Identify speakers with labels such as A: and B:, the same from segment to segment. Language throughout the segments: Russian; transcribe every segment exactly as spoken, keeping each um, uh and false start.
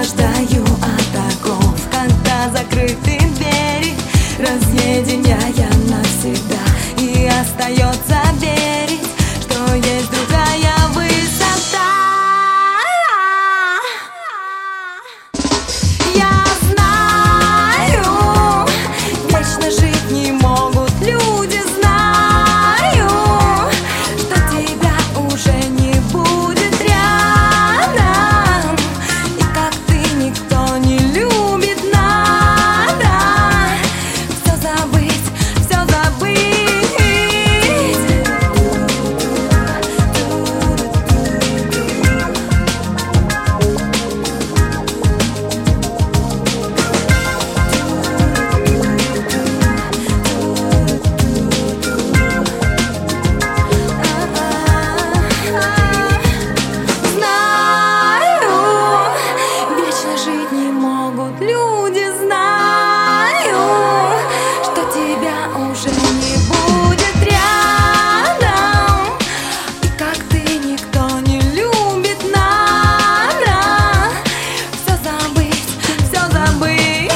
A: стою от оков, когда закрыты двери, разъединяя навсегда. И остается верить, что есть другая высота. Я знаю, вечно жить не могут люди. Знаю, что тебя уже не будет рядом, и как ты никто не любит. Надо все забыть, все забыть. Люди, знаю, что тебя уже не будет рядом, и как ты никто не любит. Надо все забыть, все забыть.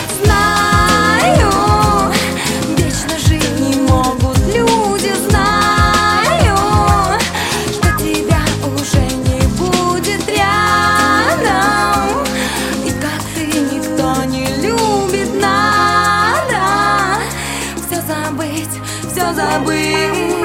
A: Знаю, вечно жить не могут люди. Знаю, что тебя уже не будет рядом, и как ты никто не любит. Надо все забыть, все забыть.